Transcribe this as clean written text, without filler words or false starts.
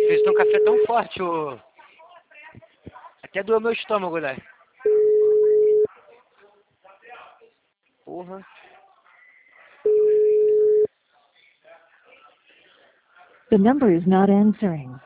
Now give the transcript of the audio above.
Fez um café tão forte, ô. Até doeu meu estômago, né? Porra. The number is not answering.